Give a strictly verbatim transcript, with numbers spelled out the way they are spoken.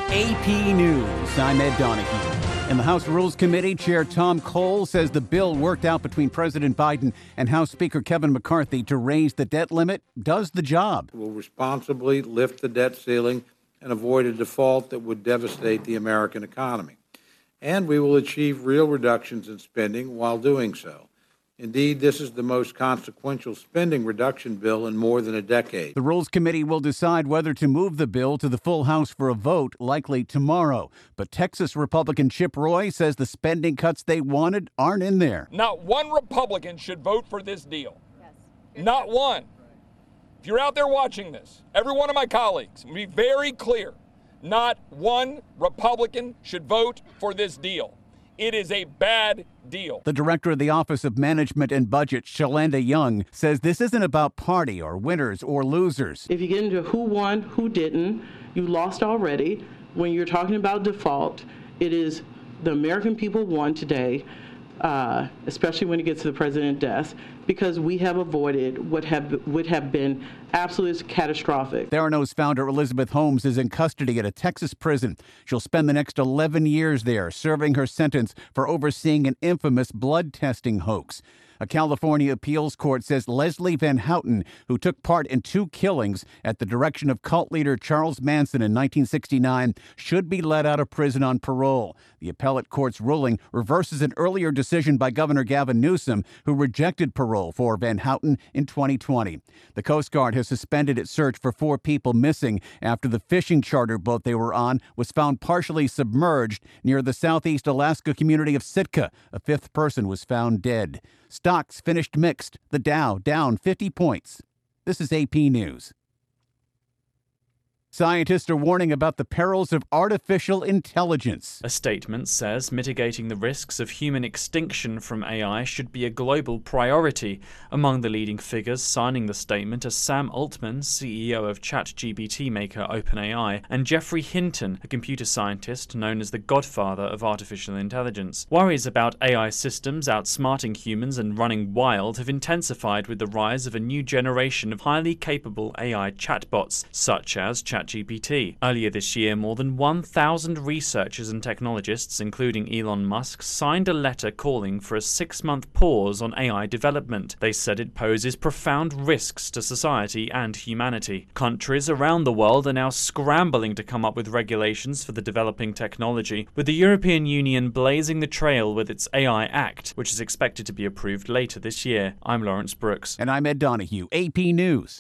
A P News, I'm Ed Donahue. In the House Rules Committee, Chair Tom Cole says the bill worked out between President Biden and House Speaker Kevin McCarthy to raise the debt limit does the job. We'll responsibly lift the debt ceiling and avoid a default that would devastate the American economy. And we will achieve real reductions in spending while doing so. Indeed, this is the most consequential spending reduction bill in more than a decade. The Rules Committee will decide whether to move the bill to the full House for a vote, likely tomorrow. But Texas Republican Chip Roy says the spending cuts they wanted aren't in there. Not one Republican should vote for this deal. Yes. Not one. If you're out there watching this, every one of my colleagues, be very clear. Not one Republican should vote for this deal. It is a bad deal. The director of the Office of Management and Budget, Shalanda Young, says this isn't about party or winners or losers. If you get into who won, who didn't, you lost already. When you're talking about default, it is the American people won today, uh, especially when it gets to the president's death, because we have avoided what have would have been absolutely catastrophic. Theranos founder Elizabeth Holmes is in custody at a Texas prison. She'll spend the next eleven years there, serving her sentence for overseeing an infamous blood testing hoax. A California appeals court says Leslie Van Houten, who took part in two killings at the direction of cult leader Charles Manson in nineteen sixty-nine, should be let out of prison on parole. The appellate court's ruling reverses an earlier decision by Governor Gavin Newsom, who rejected parole for Van Houten in twenty twenty. The Coast Guard has suspended its search for four people missing after the fishing charter boat they were on was found partially submerged near the southeast Alaska community of Sitka. A fifth person was found dead. Stocks finished mixed. The Dow down fifty points. This is A P News. Scientists are warning about the perils of artificial intelligence. A statement says mitigating the risks of human extinction from A I should be a global priority. Among the leading figures signing the statement are Sam Altman, C E O of ChatGPT maker OpenAI, and Geoffrey Hinton, a computer scientist known as the godfather of artificial intelligence. Worries about A I systems outsmarting humans and running wild have intensified with the rise of a new generation of highly capable A I chatbots, such as ChatGPT. ChatGPT. Earlier this year, more than one thousand researchers and technologists, including Elon Musk, signed a letter calling for a six-month pause on A I development. They said it poses profound risks to society and humanity. Countries around the world are now scrambling to come up with regulations for the developing technology, with the European Union blazing the trail with its A I Act, which is expected to be approved later this year. I'm Lawrence Brooks. And I'm Ed Donahue, A P News.